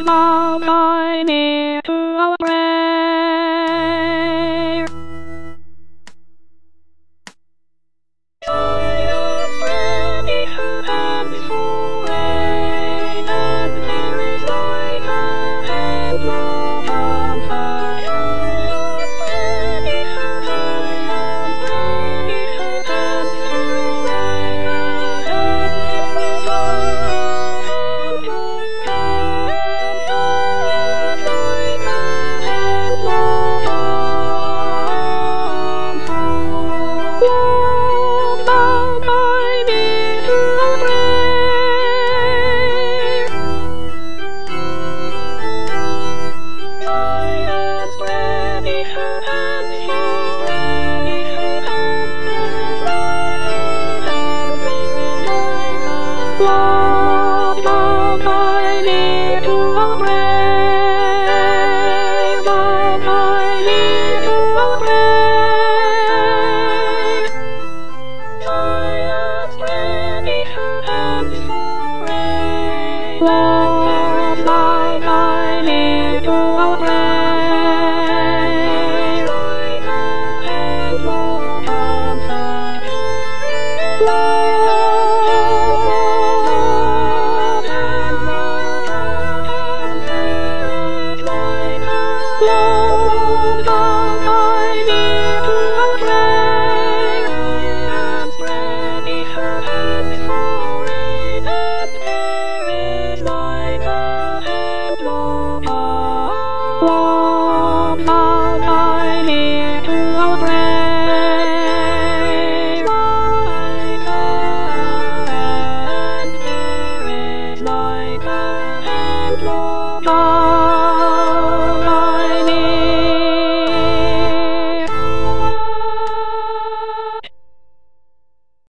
Now I need to a prayer. Silence ready and before rain, and there is light ahead, love and fire. Silence ready and ready and there is light ahead, let me go ahead, love and silence light ahead, love and fire. Now I need to pray. Silence ready and he's ready and love. Now I need to pray. Now I need to pray. Silence ready and rain. Love, now I need to pray. Light ahead, love and fire. Love and light and love. Now I need to pray. Silence ready and before rain, and there is light ahead, love. Love, now I need to pray. Light ahead, there is light ahead, love.